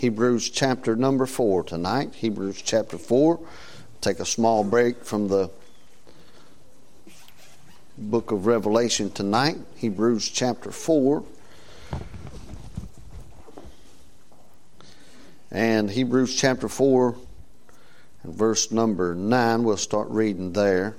Hebrews chapter number 4 tonight. Hebrews chapter 4. Take a small break from the book of Revelation tonight. Hebrews chapter 4. And Hebrews chapter 4 and verse number 9. We'll start reading there.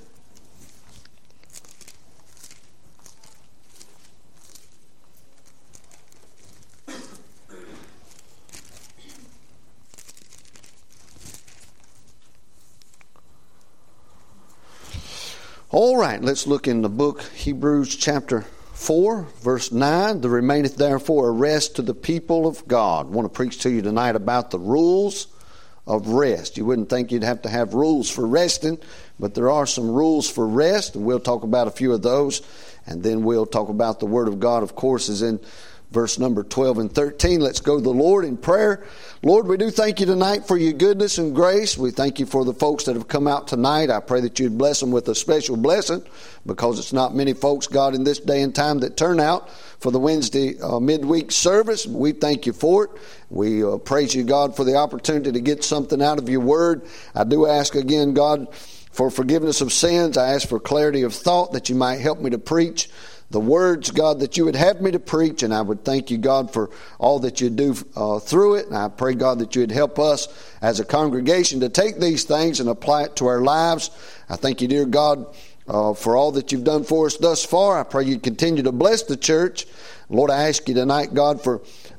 All right, let's look in the book, Hebrews chapter 4, verse 9. There remaineth therefore a rest to the people of God. I want to preach to you tonight about the rules of rest. You wouldn't think you'd have to have rules for resting, but there are some rules for rest, and we'll talk about a few of those. And then we'll talk about the Word of God, of course, is in verse number 12 and 13. Let's go to the Lord in prayer. Lord, we do thank you tonight for your goodness and grace. We thank you for the folks that have come out tonight. I pray that you'd bless them with a special blessing, because it's not many folks, God, in this day and time that turn out for the Wednesday midweek service. We thank you for it. We praise you, God, for the opportunity to get something out of your word. I do ask again, God, for forgiveness of sins. I ask for clarity of thought, that you might help me to preach the words, God, that you would have me to preach. And I would thank you, God, for all that you do through it. And I pray, God, that you would help us as a congregation to take these things and apply it to our lives. I thank you, dear God, for all that you've done for us thus far. I pray you continue to bless the church. Lord, I ask you tonight, God, for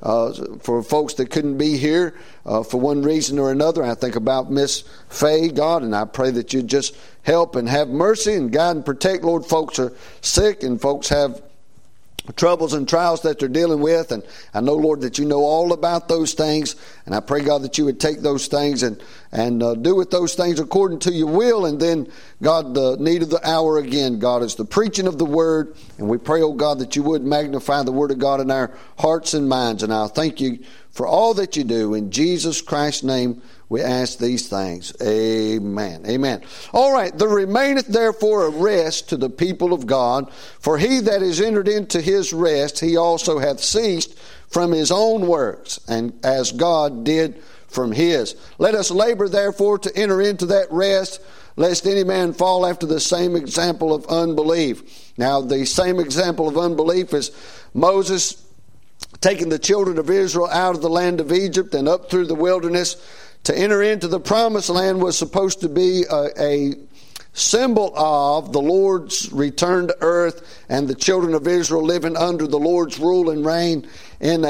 folks that couldn't be here for one reason or another. I think about Miss Faye, God, and I pray that you just help and have mercy and guide and protect. Lord, folks are sick and folks have troubles and trials that they're dealing with, and I know, Lord, that you know all about those things, and I pray, God, that you would take those things and do with those things according to your will. And then, God, the need of the hour again, God, is the preaching of the word, and we pray, oh God, that you would magnify the word of God in our hearts and minds. And I'll thank you for all that you do. In Jesus Christ's name we ask these things. Amen. Amen. All right. There remaineth therefore a rest to the people of God. For he that is entered into his rest, he also hath ceased from his own works, and as God did from his. Let us labor therefore to enter into that rest, lest any man fall after the same example of unbelief. Now, the same example of unbelief is Moses taking the children of Israel out of the land of Egypt and up through the wilderness. To enter into the promised land was supposed to be a symbol of the Lord's return to earth and the children of Israel living under the Lord's rule and reign in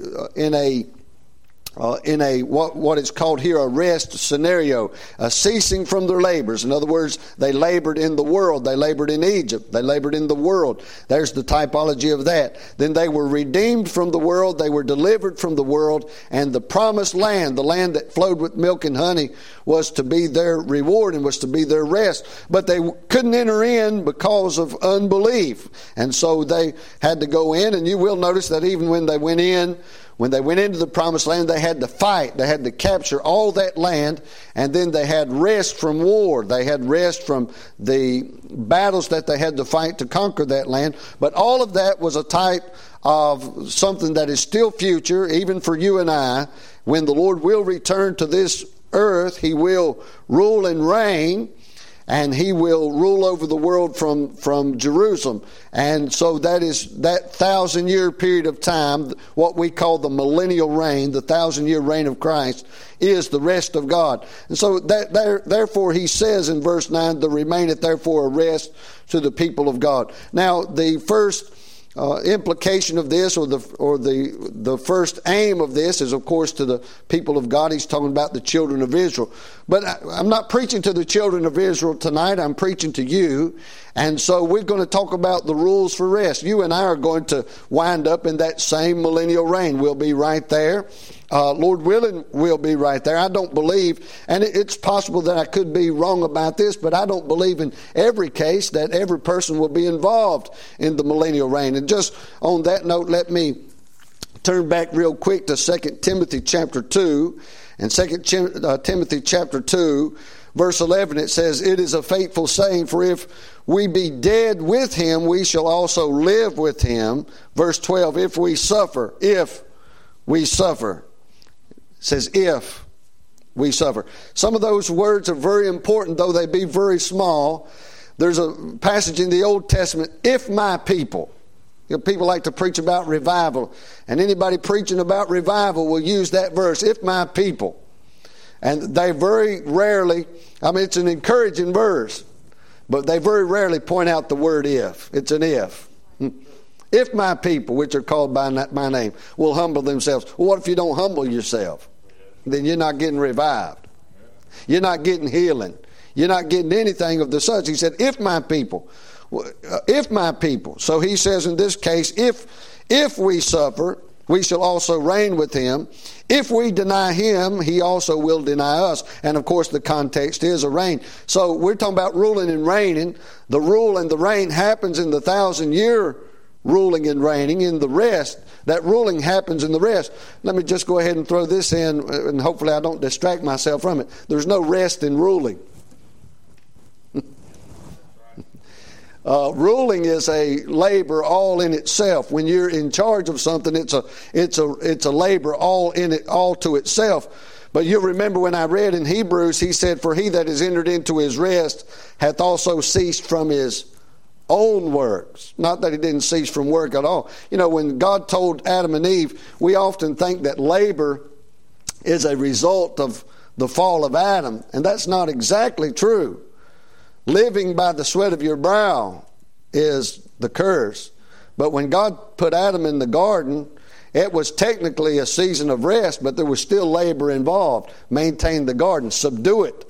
a what is called here a rest scenario, a ceasing from their labors. In other words, they labored in the world. They labored in Egypt. They labored in the world. There's the typology of that. Then they were redeemed from the world. They were delivered from the world. And the promised land, the land that flowed with milk and honey, was to be their reward and was to be their rest. But they couldn't enter in because of unbelief. And so they had to go in. And you will notice that even when they went into the promised land, they had to fight. They had to capture all that land, and then they had rest from war. They had rest from the battles that they had to fight to conquer that land. But all of that was a type of something that is still future, even for you and I. When the Lord will return to this earth, he will rule and reign, and he will rule over the world from Jerusalem. And so that is that 1,000-year period of time, what we call the millennial reign, the 1,000-year reign of Christ, is the rest of God. And so therefore he says in verse 9, there remaineth therefore a rest to the people of God. Now, the first implication of this, or the first aim of this, is of course to the people of God. He's talking about the children of Israel. But I'm not preaching to the children of Israel tonight. I'm preaching to you. And so we're going to talk about the rules for rest. You and I are going to wind up in that same millennial reign. We'll be right there. Lord willing, we'll be right there. I don't believe, and it's possible that I could be wrong about this, but I don't believe in every case that every person will be involved in the millennial reign. And just on that note, let me turn back real quick to 2 Timothy chapter 2. And 2 Timothy chapter 2, verse 11, it says, "It is a faithful saying, for if we be dead with him, we shall also live with him." Verse 12, if we suffer. says, if we suffer. Some of those words are very important, though they be very small. There's a passage in the Old Testament, if my people. You know, people like to preach about revival, and anybody preaching about revival will use that verse, if my people. And they very rarely, it's an encouraging verse, but they very rarely point out the word if. It's an if. If my people, which are called by my name, will humble themselves. Well, what if you don't humble yourself? Then you're not getting revived. You're not getting healing. You're not getting anything of the such. He said, if my people. If my people. So he says in this case, if we suffer, we shall also reign with him. If we deny him, he also will deny us. And of course the context is a reign. So we're talking about ruling and reigning. The rule and the reign happens in the 1,000-year ruling and reigning. In the rest, that ruling happens in the rest. Let me just go ahead and throw this in, and hopefully I don't distract myself from it. There's no rest in ruling. Ruling is a labor all in itself. When you're in charge of something, it's a labor all to itself. But you'll remember when I read in Hebrews, he said, for he that is entered into his rest hath also ceased from his own works. Not that he didn't cease from work at all. You know, when God told Adam and Eve, we often think that labor is a result of the fall of Adam, and that's not exactly true. Living by the sweat of your brow is the curse. But when God put Adam in the garden, it was technically a season of rest, but there was still labor involved. Maintain the garden, subdue it.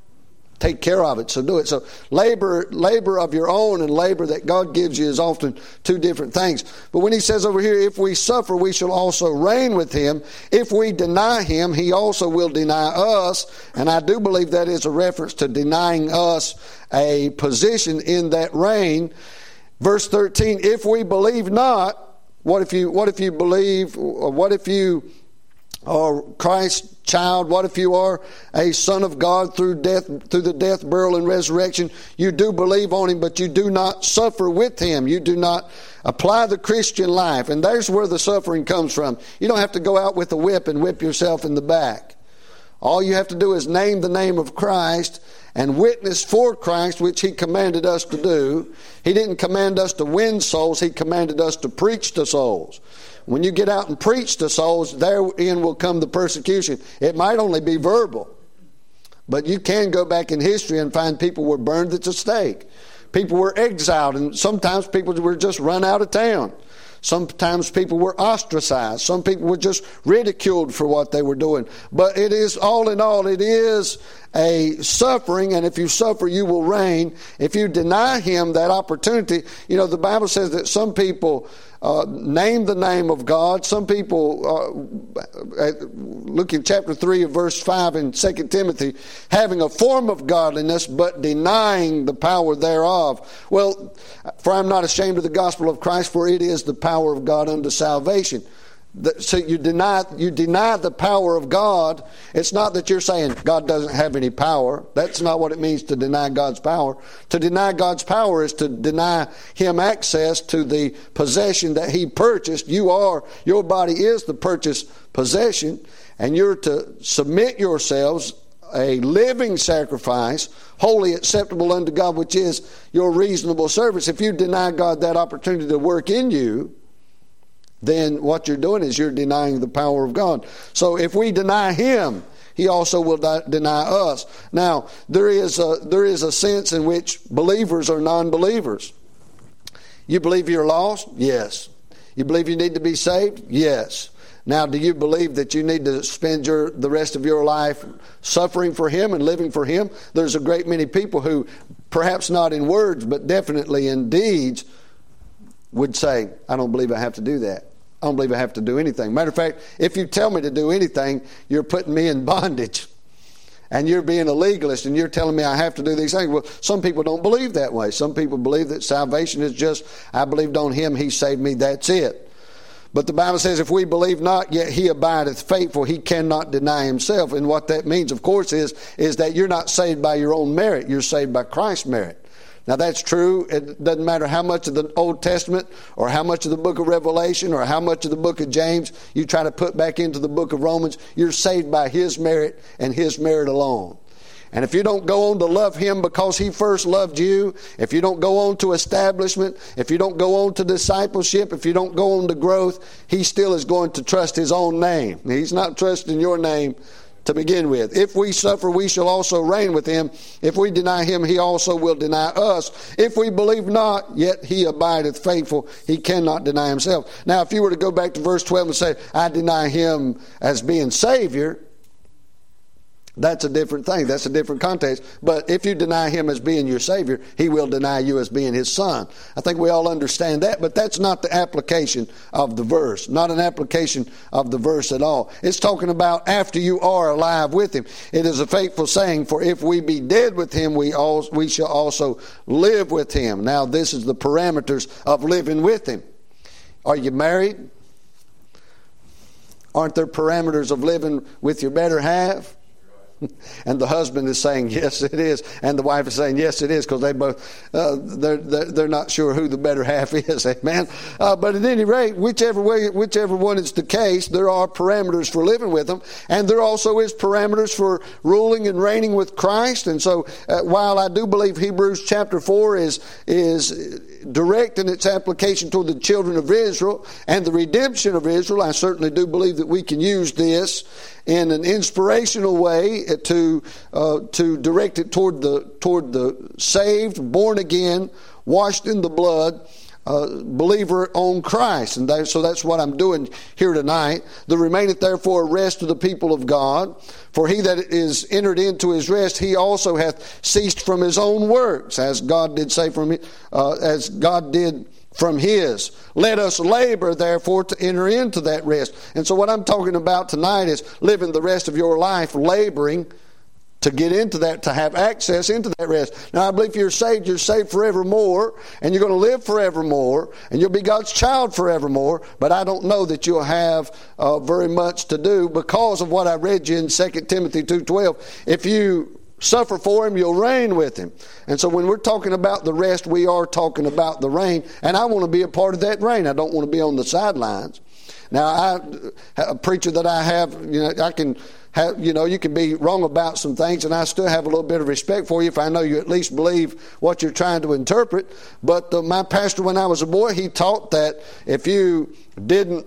Take care of it, subdue it. So labor of your own and labor that God gives you is often two different things. But when he says over here, if we suffer, we shall also reign with him. If we deny him, he also will deny us. And I do believe that is a reference to denying us a position in that reign. Verse 13, if we believe not, what if you believe, or what if you are Christ's child? What if you are a son of God through the death, burial, and resurrection? You do believe on him, but you do not suffer with him. You do not apply the Christian life. And there's where the suffering comes from. You don't have to go out with a whip and whip yourself in the back. All you have to do is name the name of Christ and witness for Christ, which he commanded us to do. He didn't command us to win souls. He commanded us to preach to souls. When you get out and preach to souls, therein will come the persecution. It might only be verbal, but you can go back in history and find people were burned at the stake. People were exiled, and sometimes people were just run out of town. Sometimes people were ostracized. Some people were just ridiculed for what they were doing. But it is, all in all, it is a suffering, and if you suffer, you will reign. If you deny him that opportunity, you know, the Bible says that some people name the name of God. Some people, look in chapter 3 of verse 5 in 2 Timothy, having a form of godliness, but denying the power thereof. Well, for I am not ashamed of the gospel of Christ, for it is the power of God unto salvation. So you deny the power of God. It's not that you're saying God doesn't have any power. That's not what it means to deny God's power. To deny God's power is to deny him access to the possession that he purchased. Your body is the purchased possession, and you're to submit yourselves a living sacrifice, wholly acceptable unto God, which is your reasonable service. If you deny God that opportunity to work in you, then what you're doing is you're denying the power of God. So if we deny him, he also will deny us. Now, there is a sense in which believers are non-believers. You believe you're lost? Yes. You believe you need to be saved? Yes. Now, do you believe that you need to spend the rest of your life suffering for him and living for him? There's a great many people who, perhaps not in words, but definitely in deeds, would say, I don't believe I have to do that. I don't believe I have to do anything. Matter of fact, if you tell me to do anything, you're putting me in bondage. And you're being a legalist and you're telling me I have to do these things. Well, some people don't believe that way. Some people believe that salvation is just, I believed on him, he saved me, that's it. But the Bible says, if we believe not, yet he abideth faithful, he cannot deny himself. And what that means, of course, is that you're not saved by your own merit. You're saved by Christ's merit. Now that's true. It doesn't matter how much of the Old Testament or how much of the book of Revelation or how much of the book of James you try to put back into the book of Romans. You're saved by His merit and His merit alone. And if you don't go on to love Him because He first loved you, if you don't go on to establishment, if you don't go on to discipleship, if you don't go on to growth, He still is going to trust His own name. He's not trusting your name to begin with. If we suffer, we shall also reign with Him. If we deny Him, He also will deny us. If we believe not, yet He abideth faithful. He cannot deny Himself. Now, if you were to go back to verse 12 and say, I deny Him as being Savior, that's a different thing. That's a different context. But if you deny Him as being your Savior, He will deny you as being His Son. I think we all understand that, but that's not the application of the verse. Not an application of the verse at all. It's talking about after you are alive with Him. It is a faithful saying, for if we be dead with Him, we shall also live with Him. Now, this is the parameters of living with Him. Are you married? Aren't there parameters of living with your better half? And the husband is saying, yes, it is. And the wife is saying, yes, it is, because they both, they're not sure who the better half is. Amen. But at any rate, whichever one is the case, there are parameters for living with them. And there also is parameters for ruling and reigning with Christ. And so while I do believe Hebrews chapter 4 is direct in its application toward the children of Israel and the redemption of Israel, I certainly do believe that we can use this in an inspirational way to direct it toward the saved, born again, washed in the blood believer on Christ. And so that's what I'm doing here tonight. There remaineth therefore a rest to the people of God. For he that is entered into his rest, he also hath ceased from his own works, as God did say as God did from His. Let us labor, therefore, to enter into that rest. And so what I'm talking about tonight is living the rest of your life laboring to get into that, to have access into that rest. Now, I believe if you're saved forevermore, and you're going to live forevermore, and you'll be God's child forevermore, but I don't know that you'll have very much to do because of what I read you in 2 Timothy 2:12. If you suffer for Him, you'll reign with Him. And so when we're talking about the rest, we are talking about the reign. And I want to be a part of that reign. I don't want to be on the sidelines. Now, a preacher that I have, I can have, you can be wrong about some things, and I still have a little bit of respect for you if I know you at least believe what you're trying to interpret. But my pastor, when I was a boy, he taught that if you didn't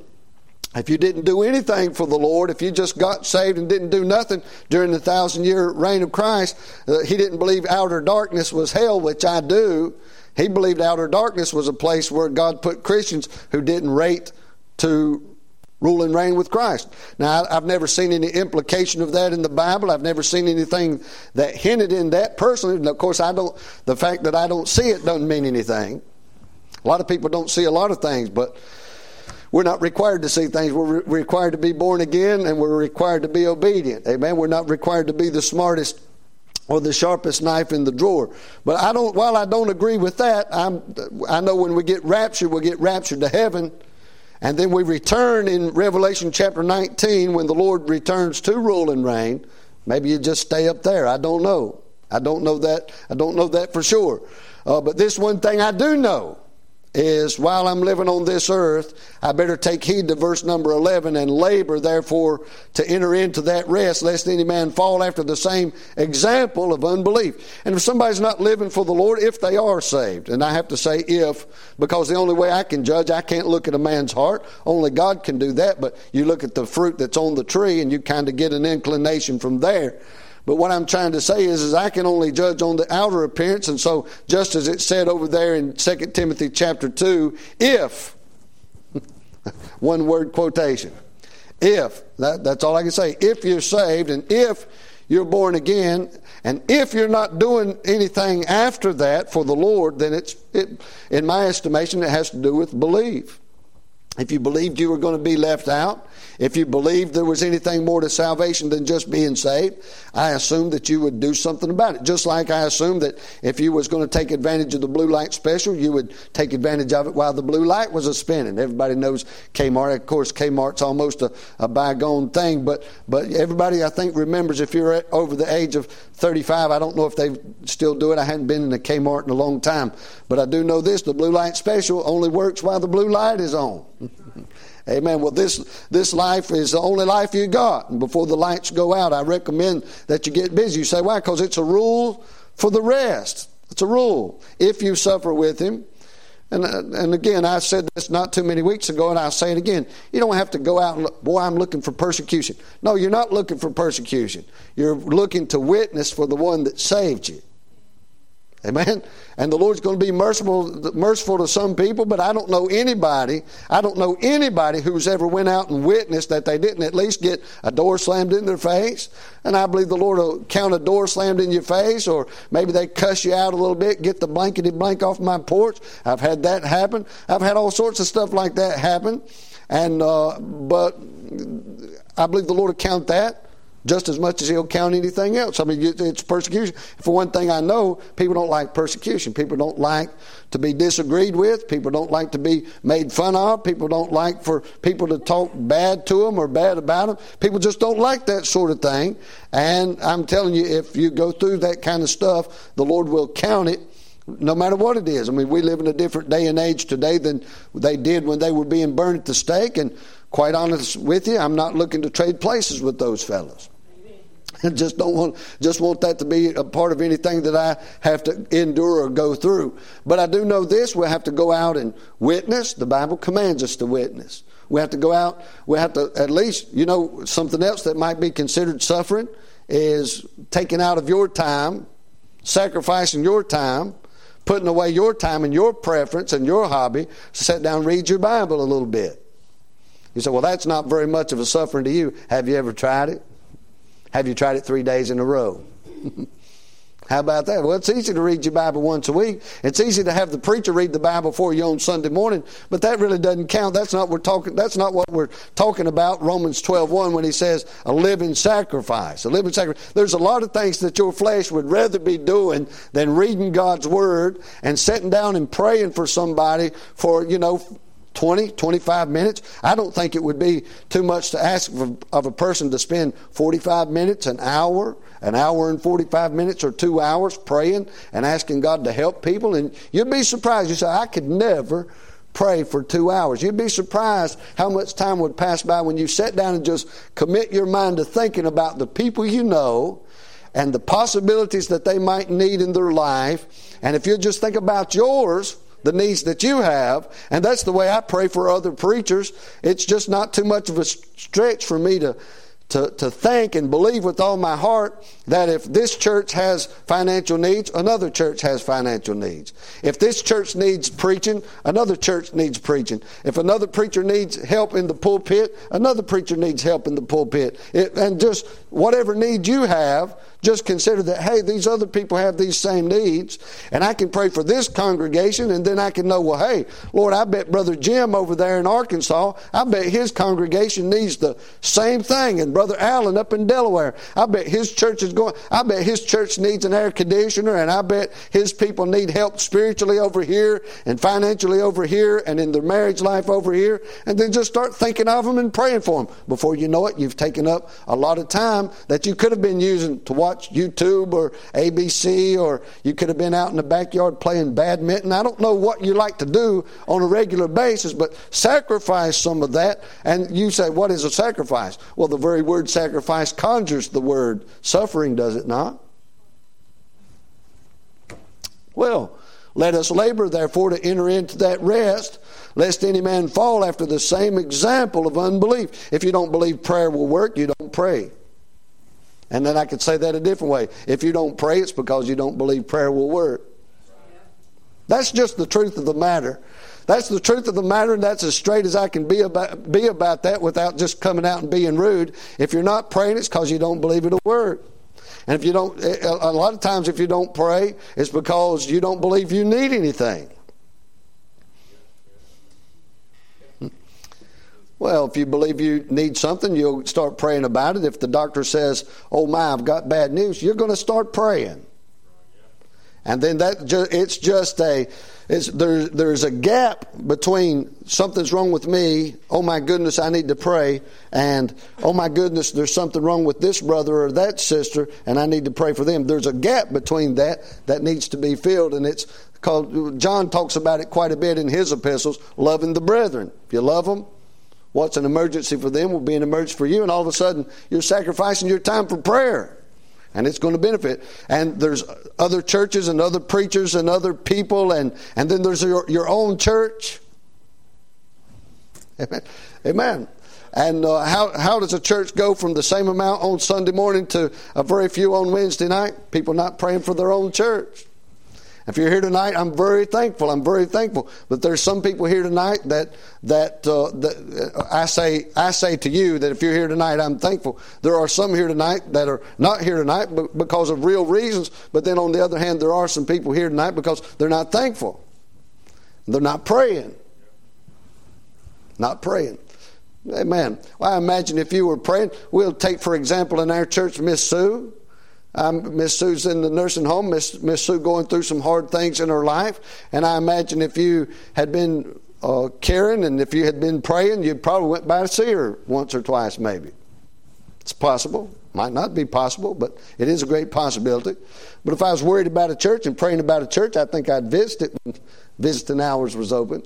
do anything for the Lord, if you just got saved and didn't do nothing during the 1,000-year reign of Christ, he didn't believe outer darkness was hell, which I do. He believed outer darkness was a place where God put Christians who didn't rate to rule and reign with Christ. Now, I've never seen any implication of that in the Bible. I've never seen anything that hinted in that personally. And of course, the fact that I don't see it doesn't mean anything. A lot of people don't see a lot of things, but we're not required to see things. We're required to be born again, and we're required to be obedient. Amen. We're not required to be the smartest or the sharpest knife in the drawer. But while I don't agree with that, I know when we get raptured, we'll get raptured to heaven. And then we return in Revelation chapter 19 when the Lord returns to rule and reign. Maybe you just stay up there. I don't know. I don't know that for sure. But this one thing I do know is while I'm living on this earth, I better take heed to verse number 11 and labor, therefore, to enter into that rest, lest any man fall after the same example of unbelief. And if somebody's not living for the Lord, if they are saved, and I have to say if, because the only way I can judge, I can't look at a man's heart. Only God can do that, but you look at the fruit that's on the tree and you kind of get an inclination from there. But what I'm trying to say is I can only judge on the outer appearance. And so just as it said over there in 2 Timothy chapter 2, if, one word quotation, if, that's all I can say. If you're saved and if you're born again, and if you're not doing anything after that for the Lord, then in my estimation, it has to do with belief. If you believed you were going to be left out, If you believed there was anything more to salvation than just being saved, I assumed that you would do something about it. Just like I assumed that if you was going to take advantage of the blue light special, you would take advantage of it while the blue light was spinning. Everybody knows Kmart. Of course, Kmart's almost a bygone thing, but everybody, I think, remembers, if you're over the age of 35, I don't know if they still do it. I hadn't been in a Kmart in a long time, but I do know this: the blue light special only works while the blue light is on. Amen. Well, this life is the only life you got. And before the lights go out, I recommend that you get busy. You say, why? Because it's a rule for the rest. It's a rule. If you suffer with Him. And again, I said this not too many weeks ago, and I'll say it again. You don't have to go out and look, boy, I'm looking for persecution. No, you're not looking for persecution. You're looking to witness for the one that saved you. Amen. And the Lord's going to be merciful to some people, but I don't know anybody who's ever went out and witnessed that they didn't at least get a door slammed in their face. And I believe the Lord will count a door slammed in your face, or maybe they cuss you out a little bit, get the blankety blank off my porch. I've had that happen. I've had all sorts of stuff like that happen. And but I believe the Lord will count that just as much as He'll count anything else. I mean, it's persecution. For one thing, I know people don't like persecution. People don't like to be disagreed with. People don't like to be made fun of. People don't like for people to talk bad to them or bad about them. People just don't like that sort of thing. And I'm telling you, if you go through that kind of stuff, the Lord will count it, no matter what it is. I mean, we live in a different day and age today than they did when they were being burned at the stake. And quite honest with you, I'm not looking to trade places with those fellows. I just want that to be a part of anything that I have to endure or go through. But I do know this: we have to go out and witness. The Bible commands us to witness. We have to go out. We have to at least, something else that might be considered suffering is taking out of your time, sacrificing your time, putting away your time and your preference and your hobby to sit down and read your Bible a little bit. You say, well, that's not very much of a suffering to you. Have you ever tried it? Have you tried it 3 days in a row? How about that? Well, it's easy to read your Bible once a week. It's easy to have the preacher read the Bible for you on Sunday morning, but that really doesn't count. That's not what we're talking about. Romans 12:1, when he says a living sacrifice. A living sacrifice. There's a lot of things that your flesh would rather be doing than reading God's Word and sitting down and praying for somebody for 20, 25 minutes. I don't think it would be too much to ask of a person to spend 45 minutes, an hour and 45 minutes, or 2 hours praying and asking God to help people. And you'd be surprised. You say, I could never pray for 2 hours. You'd be surprised how much time would pass by when you sat down and just commit your mind to thinking about the people you know and the possibilities that they might need in their life. And if you just think about yours, the needs that you have, and that's the way I pray for other preachers. It's just not too much of a stretch for me to think and believe with all my heart that if this church has financial needs, another church has financial needs. If this church needs preaching, another church needs preaching. If another preacher needs help in the pulpit, another preacher needs help in the pulpit. And just whatever need you have, just consider that, hey, these other people have these same needs, and I can pray for this congregation, and then I can know, well, hey, Lord, I bet Brother Jim over there in Arkansas, I bet his congregation needs the same thing, and Brother Allen up in Delaware, I bet his church needs an air conditioner, and I bet his people need help spiritually over here, and financially over here, and in their marriage life over here, and then just start thinking of them and praying for them. Before you know it, you've taken up a lot of time that you could have been using to watch YouTube or ABC, or you could have been out in the backyard playing badminton. I don't know what you like to do on a regular basis, but sacrifice some of that. And you say, what is a sacrifice? Well, the very word sacrifice conjures the word suffering, does it not? Well, let us labor, therefore, to enter into that rest, lest any man fall after the same example of unbelief. If you don't believe prayer will work, you don't pray. And then I could say that a different way. If you don't pray, it's because you don't believe prayer will work. That's just the truth of the matter. That's the truth of the matter, and that's as straight as I can be about that without just coming out and being rude. If you're not praying, it's because you don't believe it'll work. And if you don't, a lot of times if you don't pray, it's because you don't believe you need anything. Well, if you believe you need something, you'll start praying about it. If the doctor says, oh my, I've got bad news, you're going to start praying. And then there's a gap between something's wrong with me, oh my goodness, I need to pray, and oh my goodness, there's something wrong with this brother or that sister, and I need to pray for them. There's a gap between that needs to be filled, and it's called, John talks about it quite a bit in his epistles, loving the brethren. If you love them, what's an emergency for them will be an emergency for you, and all of a sudden you're sacrificing your time for prayer. And it's going to benefit. And there's other churches and other preachers and other people. And then there's your own church. Amen. Amen. And how does a church go from the same amount on Sunday morning to a very few on Wednesday night? People not praying for their own church. If you're here tonight, I'm very thankful. I'm very thankful. But there's some people here tonight that I say to you that if you're here tonight, I'm thankful. There are some here tonight that are not here tonight because of real reasons. But then on the other hand, there are some people here tonight because they're not thankful. They're not praying. Not praying. Amen. Well, I imagine if you were praying, we'll take, for example, in our church, Miss Sue. Miss Sue's in the nursing home. Miss Sue going through some hard things in her life. And I imagine if you had been caring and if you had been praying, you probably went by to see her once or twice maybe. It's possible. Might not be possible, but it is a great possibility. But if I was worried about a church and praying about a church, I think I'd visit it when visiting hours was open.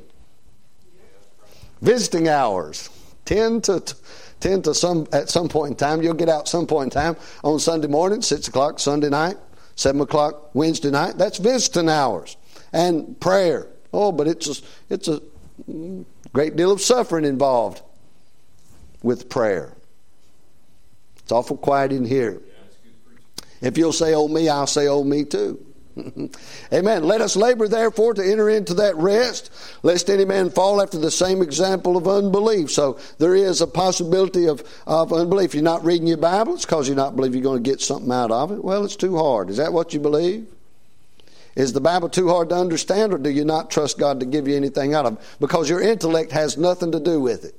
Visiting hours. 10 to some at some point in time. You'll get out some point in time on Sunday morning, 6 o'clock Sunday night, 7 o'clock Wednesday night. That's visiting hours and prayer. Oh, but it's a great deal of suffering involved with prayer. It's awful quiet in here. If you'll say, oh me, I'll say, oh me too. Amen. Let us labor therefore to enter into that rest, lest any man fall after the same example of unbelief. So there is a possibility of unbelief. You're not reading your Bible, it's because you not believe you're going to get something out of it. Well, it's too hard. Is that what you believe? Is the Bible too hard to understand, or do you not trust God to give you anything out of it? Because your intellect has nothing to do with it.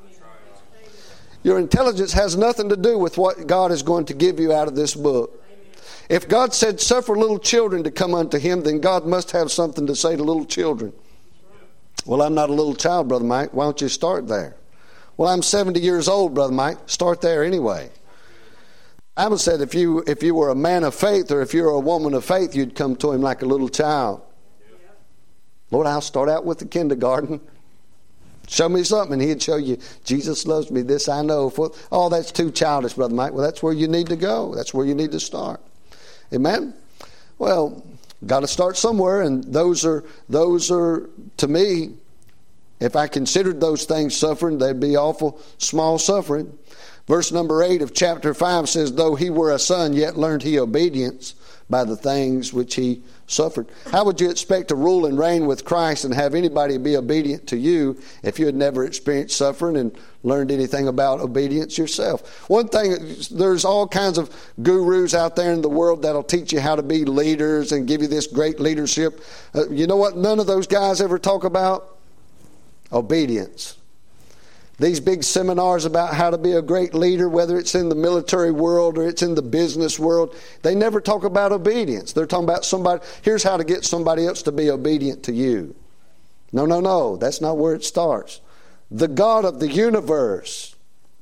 Your intelligence has nothing to do with what God is going to give you out of this book. If God said, suffer little children to come unto Him, then God must have something to say to little children. Well, I'm not a little child, Brother Mike. Why don't you start there? Well, I'm 70 years old, Brother Mike. Start there anyway. The Bible said if you were a man of faith or if you were a woman of faith, you'd come to Him like a little child. Lord, I'll start out with the kindergarten. Show me something. And He'd show you, Jesus loves me, this I know. Oh, that's too childish, Brother Mike. Well, that's where you need to go. That's where you need to start. Amen? Well, got to start somewhere, and those are to me, if I considered those things suffering, they'd be awful small suffering. Verse number 8 of chapter 5 says, though He were a son, yet learned He obedience by the things which He suffered. How would you expect to rule and reign with Christ and have anybody be obedient to you if you had never experienced suffering and learned anything about obedience yourself? One thing, there's all kinds of gurus out there in the world that'll teach you how to be leaders and give you this great leadership. You know what none of those guys ever talk about? Obedience. These big seminars about how to be a great leader, whether it's in the military world or it's in the business world, they never talk about obedience. They're talking about somebody, here's how to get somebody else to be obedient to you. No. That's not where it starts. The God of the universe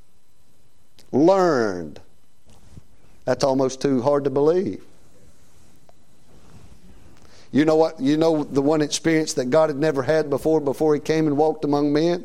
learned. That's almost too hard to believe. You know what? You know the one experience that God had never had before He came and walked among men?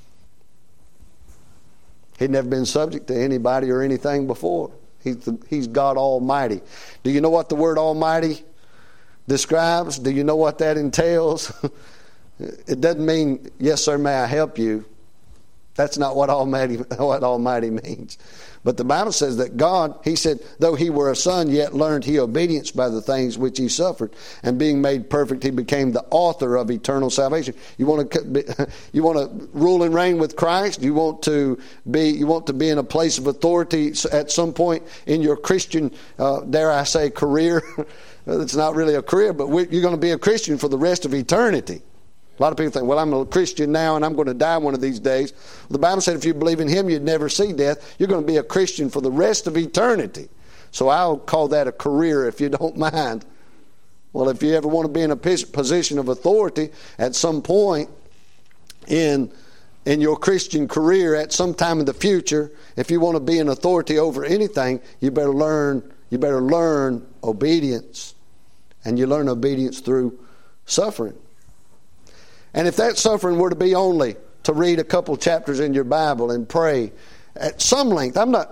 He'd never been subject to anybody or anything before. He's God Almighty. Do you know what the word Almighty describes? Do you know what that entails? It doesn't mean, yes, sir, may I help you? That's not what Almighty means. But the Bible says that God, He said, though He were a son, yet learned He obedience by the things which He suffered. And being made perfect, He became the author of eternal salvation. You want to rule and reign with Christ? You want to be in a place of authority at some point in your Christian, dare I say, career? It's not really a career, but you're going to be a Christian for the rest of eternity. A lot of people think, well, I'm a Christian now and I'm going to die one of these days. The Bible said if you believe in Him, you'd never see death. You're going to be a Christian for the rest of eternity. So I'll call that a career if you don't mind. Well, if you ever want to be in a position of authority at some point in your Christian career, at some time in the future, if you want to be an authority over anything, you better learn obedience. And you learn obedience through suffering. And if that suffering were to be only to read a couple chapters in your Bible and pray at some length,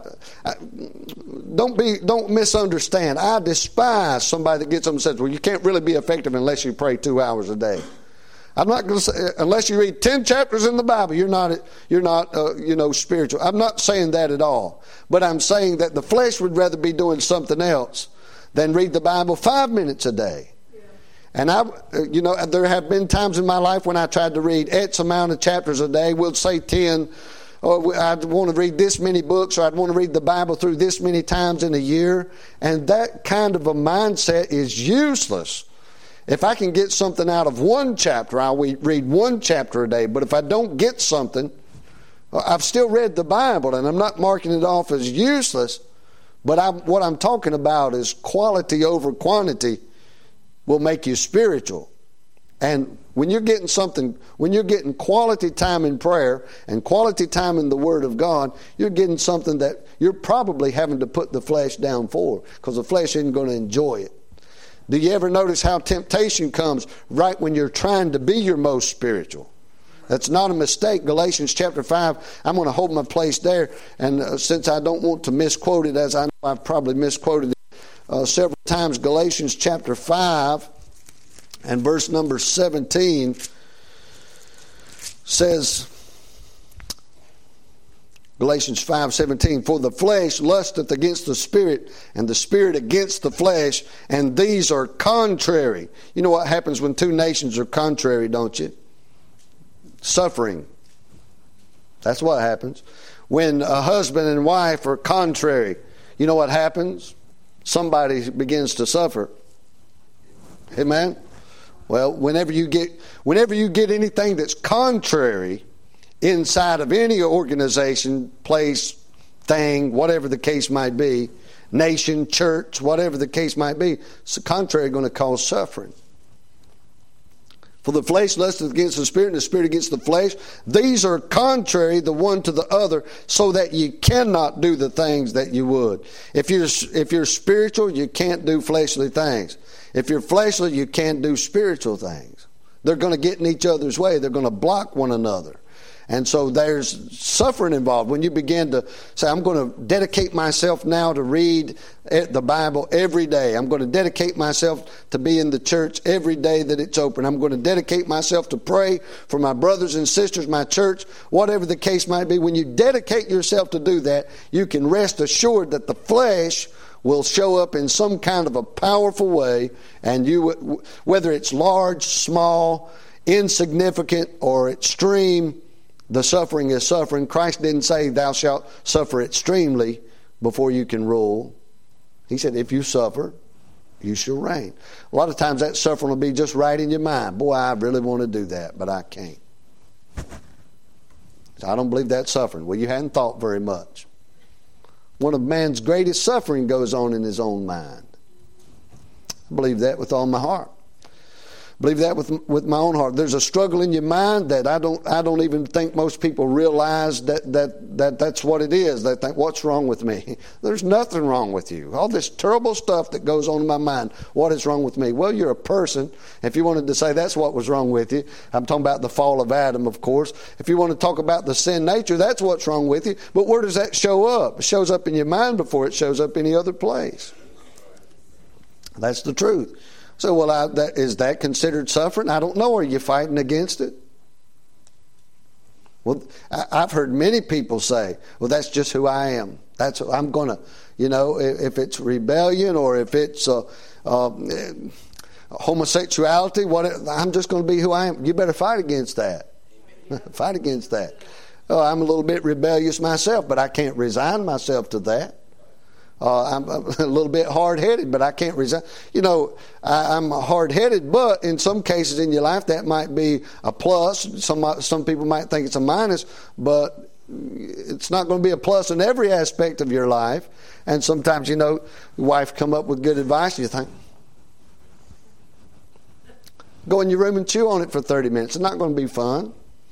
don't misunderstand. I despise somebody that gets up and says, well, you can't really be effective unless you pray 2 hours a day. I'm not going to say, unless you read 10 chapters in the Bible, you're not spiritual. I'm not saying that at all. But I'm saying that the flesh would rather be doing something else than read the Bible 5 minutes a day. And there have been times in my life when I tried to read X amount of chapters a day. We'll say 10. Or I'd want to read this many books, or I'd want to read the Bible through this many times in a year. And that kind of a mindset is useless. If I can get something out of one chapter, I'll read one chapter a day. But if I don't get something, I've still read the Bible, and I'm not marking it off as useless. But what I'm talking about is quality over quantity will make you spiritual. And when you're getting quality time in prayer and quality time in the Word of God, you're getting something that you're probably having to put the flesh down for, because the flesh isn't going to enjoy it. Do you ever notice how temptation comes right when you're trying to be your most spiritual? That's not a mistake. Galatians chapter 5, I'm going to hold my place there. And since I don't want to misquote it, as I know I've probably misquoted it several times, Galatians chapter 5 and verse number 17 says, Galatians 5:17, for the flesh lusteth against the Spirit, and the Spirit against the flesh, and these are contrary. You know what happens when two nations are contrary, don't you? Suffering. That's what happens. When a husband and wife are contrary, you know what happens? Somebody begins to suffer. Amen? Well, whenever you get anything that's contrary inside of any organization, place, thing, whatever the case might be, nation, church, whatever the case might be, it's contrary going to cause suffering. For the flesh lusteth against the Spirit, and the Spirit against the flesh. These are contrary the one to the other, so that you cannot do the things that you would. If you're spiritual, you can't do fleshly things. If you're fleshly, you can't do spiritual things. They're going to get in each other's way. They're going to block one another. And so there's suffering involved. When you begin to say, I'm going to dedicate myself now to read the Bible every day. I'm going to dedicate myself to be in the church every day that it's open. I'm going to dedicate myself to pray for my brothers and sisters, my church, whatever the case might be. When you dedicate yourself to do that, you can rest assured that the flesh will show up in some kind of a powerful way. And you, whether it's large, small, insignificant, or extreme, the suffering is suffering. Christ didn't say thou shalt suffer extremely before you can rule. He said if you suffer, you shall reign. A lot of times that suffering will be just right in your mind. Boy, I really want to do that, but I can't. So I don't believe that's suffering. Well, you hadn't thought very much. One of man's greatest suffering goes on in his own mind. I believe that with all my heart. Believe that with my own heart. There's a struggle in your mind that I don't even think most people realize that's what it is. They think, what's wrong with me? There's nothing wrong with you. All this terrible stuff that goes on in my mind, what is wrong with me? Well, you're a person. If you wanted to say that's what was wrong with you, I'm talking about the fall of Adam, of course. If you want to talk about the sin nature, that's what's wrong with you. But where does that show up? It shows up in your mind before it shows up any other place. That's the truth. So, well, is that considered suffering? I don't know. Are you fighting against it? Well, I've heard many people say, well, that's just who I am. That's I'm going to, if it's rebellion or if it's homosexuality, I'm just going to be who I am. You better fight against that. Fight against that. Oh, I'm a little bit rebellious myself, but I can't resign myself to that. I'm a little bit hard-headed, but I can't resist. I'm hard-headed, but in some cases in your life that might be a plus. Some people might think it's a minus, but it's not going to be a plus in every aspect of your life. And sometimes, your wife come up with good advice, and you think, go in your room and chew on it for 30 minutes. It's not going to be fun.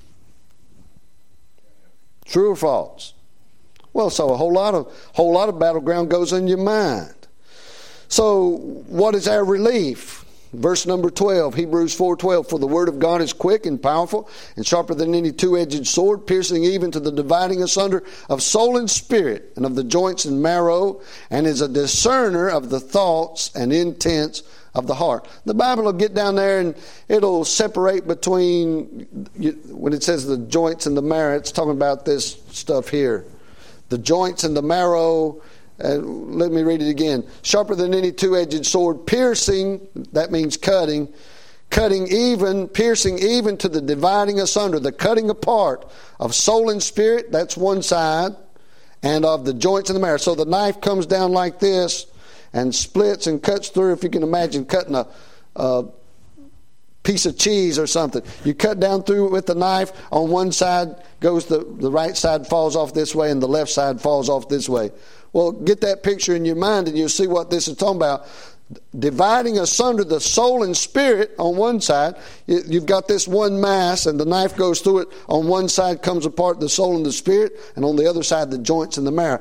True or false? Well, so a whole lot of battleground goes in your mind. So what is our relief? Verse number 12, Hebrews 4:12, for the word of God is quick and powerful and sharper than any two-edged sword, piercing even to the dividing asunder of soul and spirit and of the joints and marrow, and is a discerner of the thoughts and intents of the heart. The Bible will get down there and it'll separate between, when it says the joints and the marrow, it's talking about this stuff here. The joints and the marrow. Let me read it again. Sharper than any two-edged sword, piercing, that means cutting even, piercing even to the dividing asunder, the cutting apart of soul and spirit, that's one side, and of the joints and the marrow. So the knife comes down like this and splits and cuts through, if you can imagine cutting a piece of cheese or something. You cut down through it with the knife. On one side goes the right side falls off this way and the left side falls off this way. Well, get that picture in your mind and you'll see what this is talking about. Dividing asunder the soul and spirit on one side. You've got this one mass and the knife goes through it. On one side comes apart the soul and the spirit, and on the other side the joints and the marrow.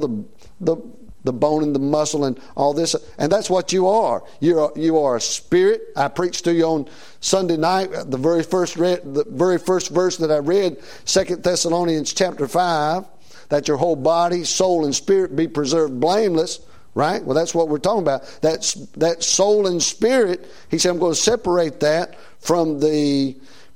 The bone and the muscle and all this, and that's what you are. You are a spirit. I preached to you on Sunday night the very first verse that I read, 2 Thessalonians chapter 5, that your whole body, soul, and spirit be preserved blameless. Right? Well, that's what we're talking about. That soul and spirit. He said, I'm going to separate that from the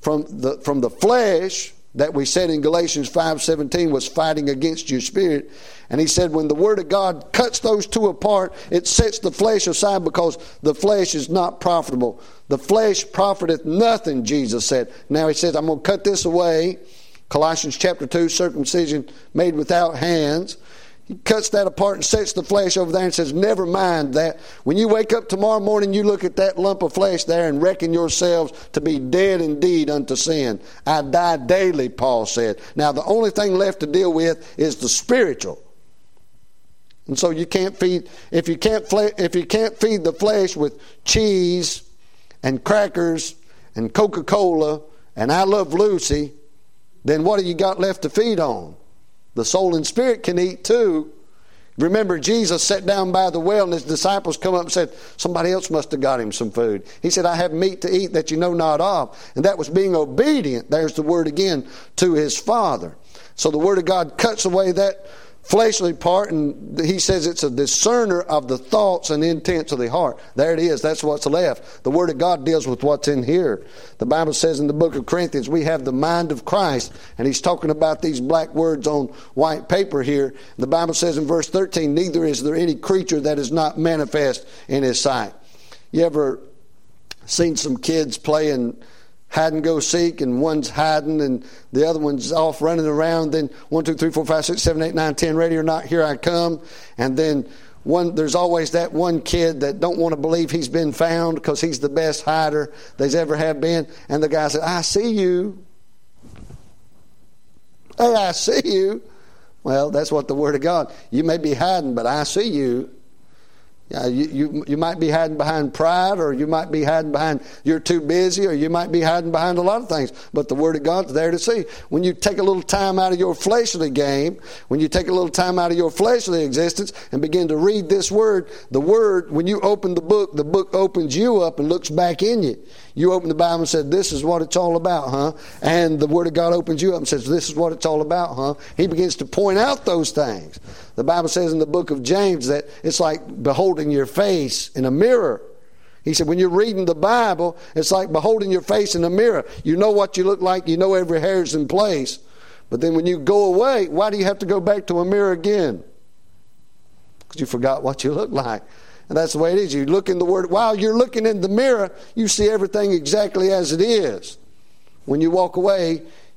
flesh. That we said in Galatians 5:17 was fighting against your spirit. And he said when the Word of God cuts those two apart, it sets the flesh aside because the flesh is not profitable. The flesh profiteth nothing, Jesus said. Now he says, I'm going to cut this away. Colossians chapter 2, circumcision made without hands. He cuts that apart and sets the flesh over there and says, never mind that. When you wake up tomorrow morning, you look at that lump of flesh there and reckon yourselves to be dead indeed unto sin. I die daily, Paul said. Now, the only thing left to deal with is the spiritual. And so you can't feed, if you can't feed the flesh with cheese and crackers and Coca-Cola and I Love Lucy, then what have you got left to feed on? The soul and spirit can eat too. Remember, Jesus sat down by the well and his disciples come up and said, somebody else must have got him some food. He said, I have meat to eat that you know not of. And that was being obedient, there's the word again, to his Father. So the Word of God cuts away that fleshly part, and he says it's a discerner of the thoughts and intents of the heart. There it is. That's what's left. The Word of God deals with what's in here. The Bible says in the book of Corinthians, we have the mind of Christ. And he's talking about these black words on white paper here. The Bible says in verse 13, neither is there any creature that is not manifest in his sight. You ever seen some kids playing hide and go seek, and one's hiding and the other one's off running around, then 1, 2, 3, 4, 5, 6, 7, 8, 9, 10, ready or not, here I come. And then there's always that one kid that don't want to believe he's been found because he's the best hider there's ever have been. And the guy said, I see you. Hey, I see you. Well, that's what the Word of God. You may be hiding, but I see you. You might be hiding behind pride, or you might be hiding behind you're too busy, or you might be hiding behind a lot of things. But the Word of God's there to see. When you take a little time out of your fleshly game, when you take a little time out of your fleshly existence and begin to read this Word, the Word, when you open the book opens you up and looks back in you. You open the Bible and said, this is what it's all about, huh? And the Word of God opens you up and says, this is what it's all about, huh? He begins to point out those things. The Bible says in the book of James that it's like beholding your face in a mirror. He said when you're reading the Bible, it's like beholding your face in a mirror. You know what you look like. You know every hair's in place. But then when you go away, why do you have to go back to a mirror again? Because you forgot what you look like. And that's the way it is. You look in the Word. While you're looking in the mirror, you see everything exactly as it is. When you walk away,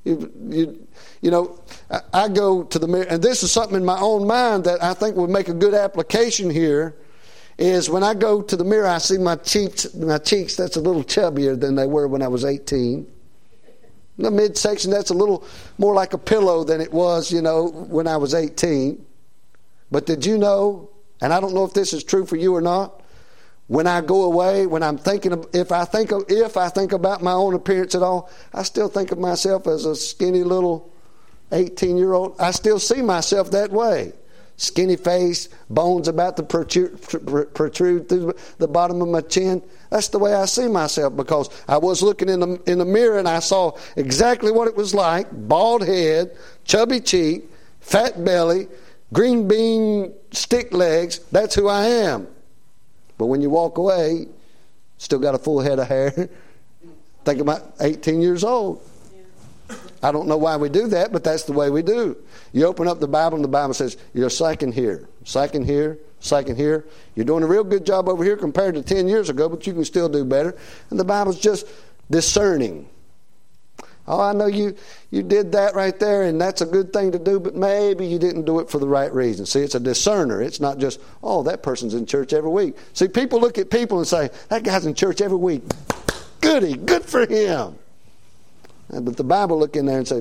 I go to the mirror, and this is something in my own mind that I think would make a good application here, is when I go to the mirror, I see my cheeks that's a little chubbier than they were when I was 18. The midsection, that's a little more like a pillow than it was, when I was 18. But did you know, and I don't know if this is true for you or not, when I go away, when I'm thinking, if I think about my own appearance at all, I still think of myself as a skinny little 18-year-old. I still see myself that way. Skinny face, bones about to protrude through the bottom of my chin. That's the way I see myself, because I was looking in the mirror and I saw exactly what it was like. Bald head, chubby cheek, fat belly, green bean stick legs. That's who I am. But when you walk away, still got a full head of hair. Think about 18 years old. I don't know why we do that, but that's the way we do. You open up the Bible, and the Bible says, you're slacking here, slacking here, slacking here. You're doing a real good job over here compared to 10 years ago, but you can still do better. And the Bible's just discerning. Oh, I know you did that right there, and that's a good thing to do, but maybe you didn't do it for the right reason. See, it's a discerner. It's not just, oh, that person's in church every week. See, people look at people and say, that guy's in church every week. Goody, good for him. But the Bible look in there and say,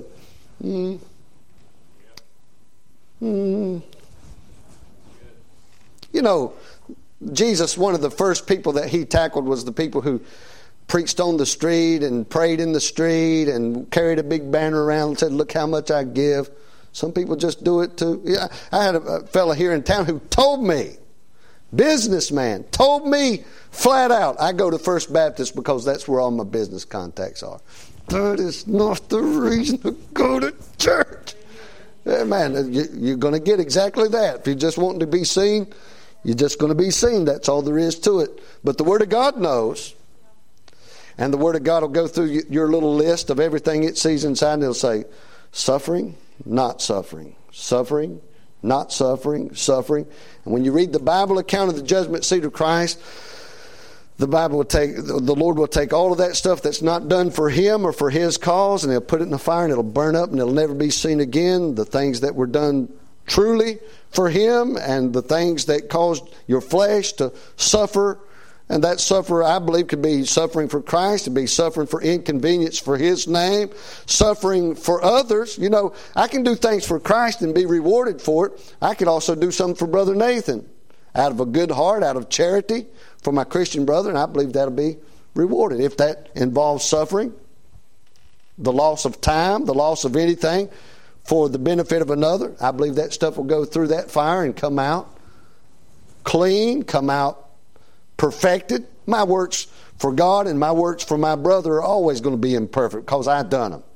Jesus, one of the first people that he tackled was the people who preached on the street and prayed in the street and carried a big banner around and said, look how much I give. Some people just do it too. Yeah, I had a fella here in town who told me, businessman, told me flat out, I go to First Baptist because that's where all my business contacts are. That is not the reason to go to church. Yeah, man, you're going to get exactly that. If you're just wanting to be seen, you're just going to be seen. That's all there is to it. But the Word of God knows. And the Word of God will go through your little list of everything it sees inside, and it'll say, suffering, not suffering, suffering, not suffering, suffering. And when you read the Bible account of the judgment seat of Christ, the Lord will take all of that stuff that's not done for Him or for His cause, and He'll put it in the fire, and it'll burn up, and it'll never be seen again. The things that were done truly for Him, and the things that caused your flesh to suffer. And that suffer, I believe, could be suffering for Christ, to be suffering for inconvenience for His name, suffering for others. I can do things for Christ and be rewarded for it. I could also do something for Brother Nathan out of a good heart, out of charity for my Christian brother, and I believe that'll be rewarded. If that involves suffering, the loss of time, the loss of anything for the benefit of another, I believe that stuff will go through that fire and come out clean, come out perfected. My works for God and my works for my brother are always going to be imperfect because I've done them.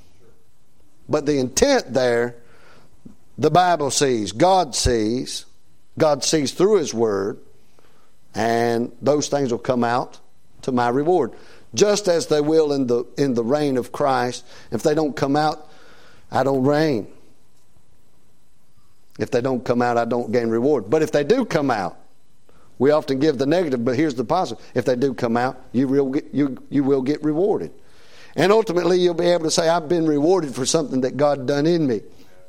But the intent there, the Bible sees, God sees through His Word, and those things will come out to my reward, just as they will in the reign of Christ. If they don't come out, I don't reign. If they don't come out, I don't gain reward. But if they do come out, we often give the negative, but here's the positive. If they do come out, you will get rewarded. And ultimately, you'll be able to say, I've been rewarded for something that God done in me.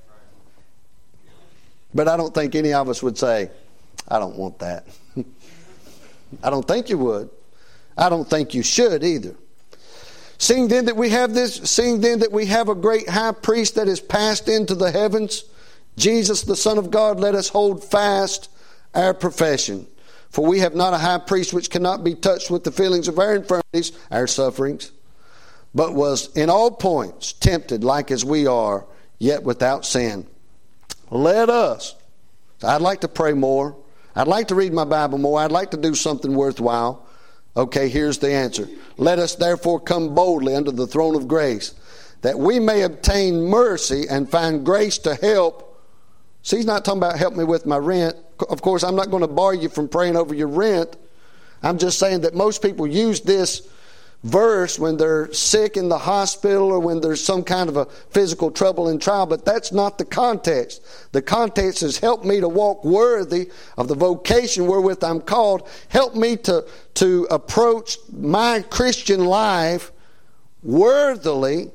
But I don't think any of us would say, I don't want that. I don't think you would. I don't think you should either. Seeing then that we have a great high priest that is passed into the heavens, Jesus the Son of God, let us hold fast our profession. For we have not a high priest which cannot be touched with the feelings of our infirmities, our sufferings, but was in all points tempted like as we are, yet without sin. Let us. I'd like to pray more. I'd like to read my Bible more. I'd like to do something worthwhile. Okay, here's the answer. Let us therefore come boldly unto the throne of grace, that we may obtain mercy and find grace to help. See, he's not talking about help me with my rent. Of course, I'm not going to bar you from praying over your rent. I'm just saying that most people use this verse when they're sick in the hospital or when there's some kind of a physical trouble and trial, but that's not the context. The context is help me to walk worthy of the vocation wherewith I'm called. Help me to approach my Christian life worthily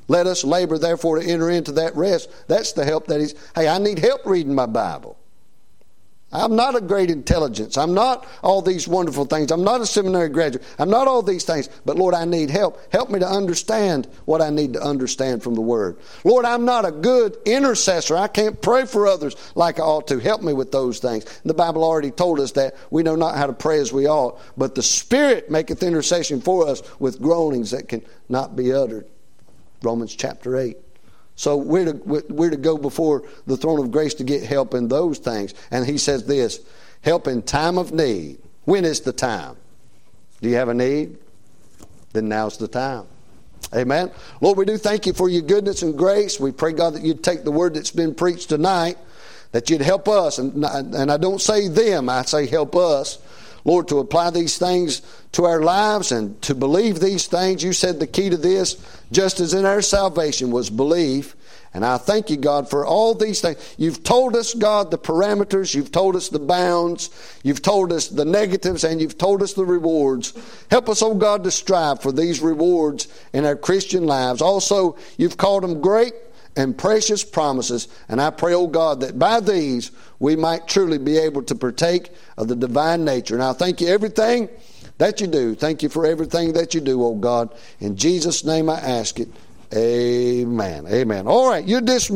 Let us labor therefore to enter into that rest. That's the help that hey, I need help reading my Bible. I'm not a great intelligence. I'm not all these wonderful things. I'm not a seminary graduate. I'm not all these things. But Lord, I need help. Help me to understand what I need to understand from the Word. Lord, I'm not a good intercessor. I can't pray for others like I ought to. Help me with those things. The Bible already told us that we know not how to pray as we ought, but the Spirit maketh intercession for us with groanings that can not be uttered. Romans chapter 8. So we're to go before the throne of grace to get help in those things. And he says this, help in time of need. When is the time? Do you have a need? Then now's the time. Amen. Lord, we do thank you for your goodness and grace. We pray, God, that you'd take the word that's been preached tonight, that you'd help us. And I don't say them, I say help us. Lord, to apply these things to our lives and to believe these things. You said the key to this, just as in our salvation, was belief. And I thank you, God, for all these things. You've told us, God, the parameters. You've told us the bounds. You've told us the negatives, and you've told us the rewards. Help us, oh God, to strive for these rewards in our Christian lives. Also, you've called them great and precious promises. And I pray, oh God, that by these we might truly be able to partake of the divine nature. And I thank you everything that you do. Thank you for everything that you do, oh God. In Jesus' name I ask it. Amen. Amen. All right, you're dismissed.